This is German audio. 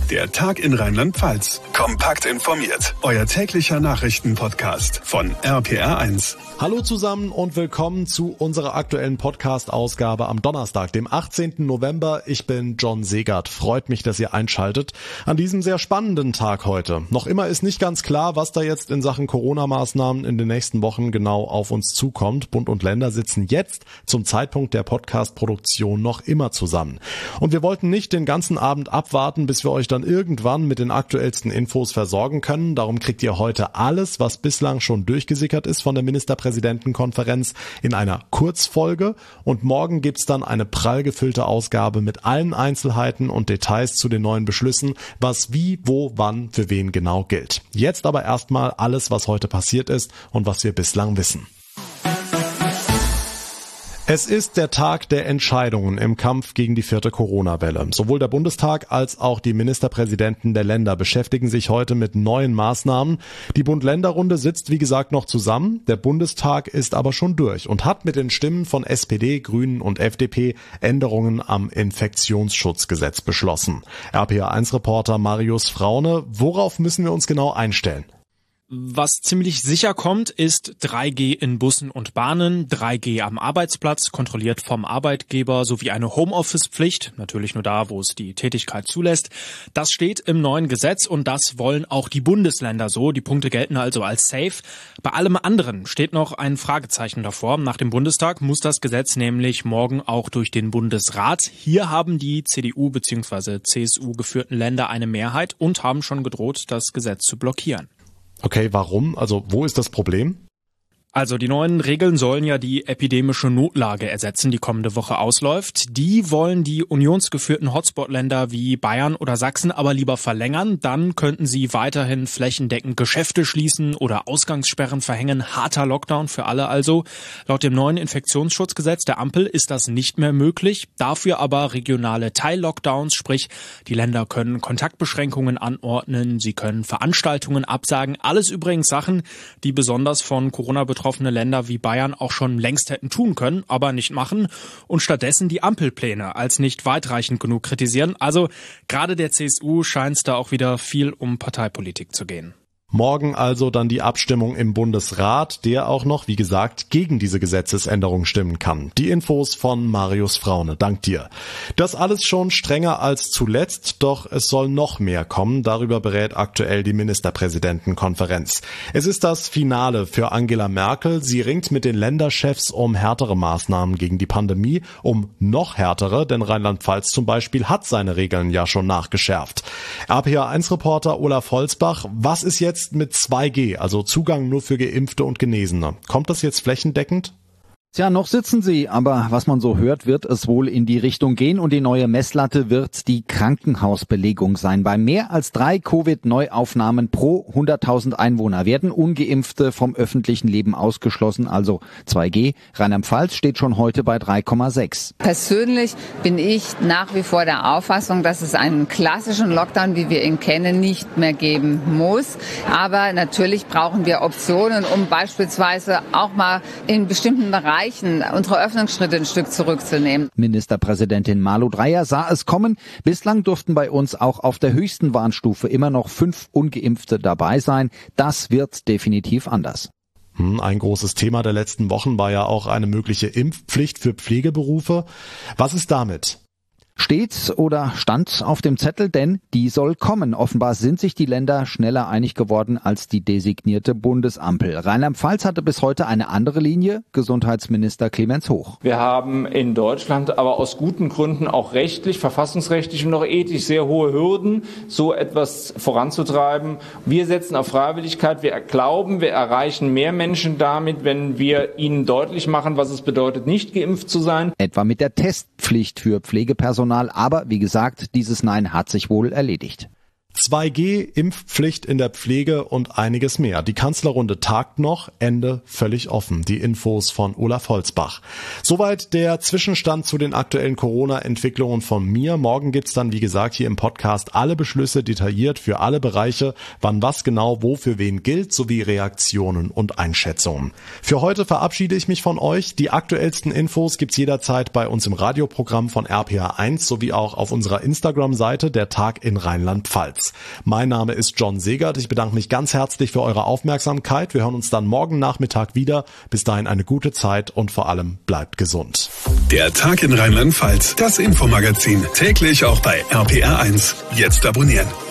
Der Tag in Rheinland-Pfalz. Kompakt informiert. Euer täglicher Nachrichtenpodcast von RPR1. Hallo zusammen und willkommen zu unserer aktuellen Podcast-Ausgabe am Donnerstag, dem 18. November. Ich bin John Segert. Freut mich, dass ihr einschaltet an diesem sehr spannenden Tag heute. Noch immer ist nicht ganz klar, was da jetzt in Sachen Corona-Maßnahmen in den nächsten Wochen genau auf uns zukommt. Bund und Länder sitzen jetzt zum Zeitpunkt der Podcast-Produktion noch immer zusammen. Und wir wollten nicht den ganzen Abend abwarten, bis wir euch dann irgendwann mit den aktuellsten Infos versorgen können. Darum kriegt ihr heute alles, was bislang schon durchgesickert ist von der Ministerpräsidentenkonferenz in einer Kurzfolge. Und morgen gibt's dann eine prall gefüllte Ausgabe mit allen Einzelheiten und Details zu den neuen Beschlüssen, was wie, wo, wann, für wen genau gilt. Jetzt aber erstmal alles, was heute passiert ist und was wir bislang wissen. Es ist der Tag der Entscheidungen im Kampf gegen die 4. Corona-Welle. Sowohl der Bundestag als auch die Ministerpräsidenten der Länder beschäftigen sich heute mit neuen Maßnahmen. Die Bund-Länder-Runde sitzt, wie gesagt, noch zusammen. Der Bundestag ist aber schon durch und hat mit den Stimmen von SPD, Grünen und FDP Änderungen am Infektionsschutzgesetz beschlossen. RPR1-Reporter Marius Fraune, worauf müssen wir uns genau einstellen? Was ziemlich sicher kommt, ist 3G in Bussen und Bahnen, 3G am Arbeitsplatz, kontrolliert vom Arbeitgeber, sowie eine Homeoffice-Pflicht, natürlich nur da, wo es die Tätigkeit zulässt. Das steht im neuen Gesetz und das wollen auch die Bundesländer so. Die Punkte gelten also als safe. Bei allem anderen steht noch ein Fragezeichen davor. Nach dem Bundestag muss das Gesetz nämlich morgen auch durch den Bundesrat. Hier haben die CDU bzw. CSU geführten Länder eine Mehrheit und haben schon gedroht, das Gesetz zu blockieren. Okay, warum? Also wo ist das Problem? Also die neuen Regeln sollen ja die epidemische Notlage ersetzen, die kommende Woche ausläuft. Die wollen die unionsgeführten Hotspot-Länder wie Bayern oder Sachsen aber lieber verlängern. Dann könnten sie weiterhin flächendeckend Geschäfte schließen oder Ausgangssperren verhängen. Harter Lockdown für alle also. Laut dem neuen Infektionsschutzgesetz der Ampel ist das nicht mehr möglich. Dafür aber regionale Teil-Lockdowns, sprich die Länder können Kontaktbeschränkungen anordnen, sie können Veranstaltungen absagen. Alles übrigens Sachen, die besonders von Corona betroffene Länder wie Bayern auch schon längst hätten tun können, aber nicht machen und stattdessen die Ampelpläne als nicht weitreichend genug kritisieren. Also gerade der CSU scheint es da auch wieder viel um Parteipolitik zu gehen. Morgen also dann die Abstimmung im Bundesrat, der auch noch, wie gesagt, gegen diese Gesetzesänderung stimmen kann. Die Infos von Marius Fraune. Dank dir. Das alles schon strenger als zuletzt, doch es soll noch mehr kommen. Darüber berät aktuell die Ministerpräsidentenkonferenz. Es ist das Finale für Angela Merkel. Sie ringt mit den Länderchefs um härtere Maßnahmen gegen die Pandemie, um noch härtere, denn Rheinland-Pfalz zum Beispiel hat seine Regeln ja schon nachgeschärft. RPR1-Reporter Olaf Holzbach, was ist jetzt mit 2G, also Zugang nur für Geimpfte und Genesene? Kommt das jetzt flächendeckend? Tja, noch sitzen sie, aber was man so hört, wird es wohl in die Richtung gehen und die neue Messlatte wird die Krankenhausbelegung sein. Bei mehr als 3 Covid-Neuaufnahmen pro 100.000 Einwohner werden Ungeimpfte vom öffentlichen Leben ausgeschlossen, also 2G. Rheinland-Pfalz steht schon heute bei 3,6. Persönlich bin ich nach wie vor der Auffassung, dass es einen klassischen Lockdown, wie wir ihn kennen, nicht mehr geben muss. Aber natürlich brauchen wir Optionen, um beispielsweise auch mal in bestimmten Bereichen unsere Öffnungsschritte ein Stück zurückzunehmen. Ministerpräsidentin Malu Dreyer sah es kommen. Bislang durften bei uns auch auf der höchsten Warnstufe immer noch 5 Ungeimpfte dabei sein. Das wird definitiv anders. Ein großes Thema der letzten Wochen war ja auch eine mögliche Impfpflicht für Pflegeberufe. Was ist damit? Steht oder stand auf dem Zettel, denn die soll kommen. Offenbar sind sich die Länder schneller einig geworden als die designierte Bundesampel. Rheinland-Pfalz hatte bis heute eine andere Linie, Gesundheitsminister Clemens Hoch. Wir haben in Deutschland aber aus guten Gründen auch rechtlich, verfassungsrechtlich und auch ethisch sehr hohe Hürden, so etwas voranzutreiben. Wir setzen auf Freiwilligkeit. Wir glauben, wir erreichen mehr Menschen damit, wenn wir ihnen deutlich machen, was es bedeutet, nicht geimpft zu sein. Etwa mit der Testpflicht für Pflegepersonal. Aber wie gesagt, dieses Nein hat sich wohl erledigt. 2G, Impfpflicht in der Pflege und einiges mehr. Die Kanzlerrunde tagt noch, Ende völlig offen. Die Infos von Olaf Holzbach. Soweit der Zwischenstand zu den aktuellen Corona-Entwicklungen von mir. Morgen gibt's dann, wie gesagt, hier im Podcast alle Beschlüsse detailliert für alle Bereiche, wann was genau wo für wen gilt, sowie Reaktionen und Einschätzungen. Für heute verabschiede ich mich von euch. Die aktuellsten Infos gibt's jederzeit bei uns im Radioprogramm von RPA1 sowie auch auf unserer Instagram-Seite Der Tag in Rheinland-Pfalz. Mein Name ist John Segert. Ich bedanke mich ganz herzlich für eure Aufmerksamkeit. Wir hören uns dann morgen Nachmittag wieder. Bis dahin eine gute Zeit und vor allem bleibt gesund. Der Tag in Rheinland-Pfalz, das Infomagazin, täglich auch bei RPR1. Jetzt abonnieren.